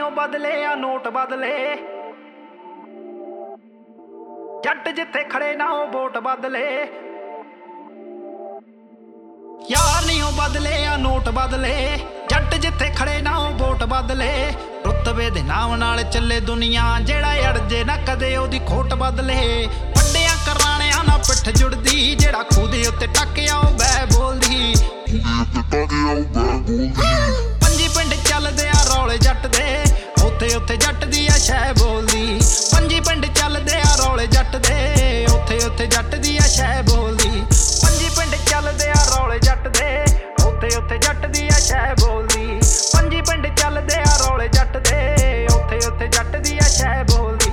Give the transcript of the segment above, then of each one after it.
ਓ बदले आ नोट बदले, जट जिथे खड़े ना ओ वोट बदले। यार नहीं ओ बदले आ नोट बदले, जट जिथे खड़े ना ओ वोट बदले। रुतबे दे नाम नाल चले दुनिया, जेड़ा अड़जे ना कदे ओदी खोट बदले। वड्डियां कराणियां ना पिठ जुड़दी, जेड़ा खूदे उत्ते टकिया ओ बै बोलदी। पंजी पिंड चलदे आ रौले जट दे, उत्थे उत्थे जट दी आ शै बोलदी। पंजी पिंड चलदे आ रौले जट दे, उत्थे उत्थे जट दी आ शै बोलदी। पंजी पिंड चलदे आ रौले जट दे, उत्थे उत्थे जट दी आ शै बोलदी। पंजी पिंड चलदे आ रौले जट दे, उत्थे उत्थे जट दी आ शै बोलदी।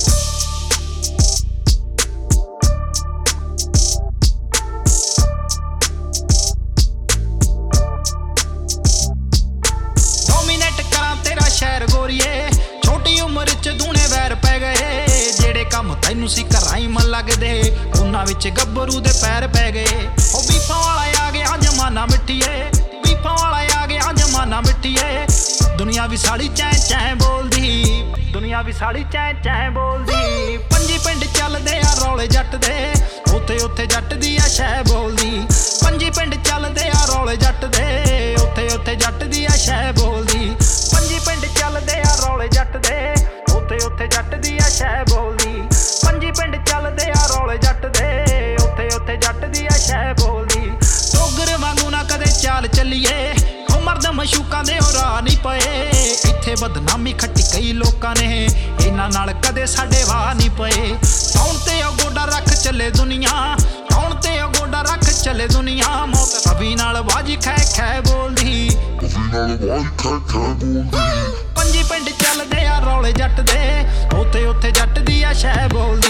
शहर गोरीए छोटी उम्र च दूने वैर पै गए, जेड़े काम तैनू सी घरां मन लगदे उन्हां विच गब्बरू दे पैर पै गए। ओ बीफां वाला आ गया जमाना मिट्टीए, बीफां वाला आ गया जमाना मिट्टीए। दुनिया भी साड़ी चैं चैं बोलदी, दुनिया भी साड़ी चैं चैं बोलदी। पंजी पिंड चलदे आ रौले जट दे, उत्थे उत्थे जट दी आ शै बोलदी। पंजी पिंड चलदे आ रौले जट दे, उत्थे उत्थे जट दी आ शै बोलदी। पंजी पिंड चलदे आ रौले जट दे, उत्थे उत्थे जट दी आ शै बोलदी। पंजी पिंड चलदे आ रौले जट दे, उत्थे उत्थे जट दी आ शै बोलदी। डोगर वांगू ना कदे चाल चलीए, ओ मर्द मशूकां दे ओ राह नहीं पए। इत्थे बदनामी खट्टी कई लोकां ने, इन्हां नाल कदे साडे वाह नहीं पए। कौन ते ओ गोडा रख चले दुनिया, कौन ते ओ गोडा रख चले दुनिया। मौत अभी नाल बाजी खै खै बोलदी, पंजी पिंड चलदे आ रौले जट दे, उत्थे उत्थे जट दी आ शै बोलदी।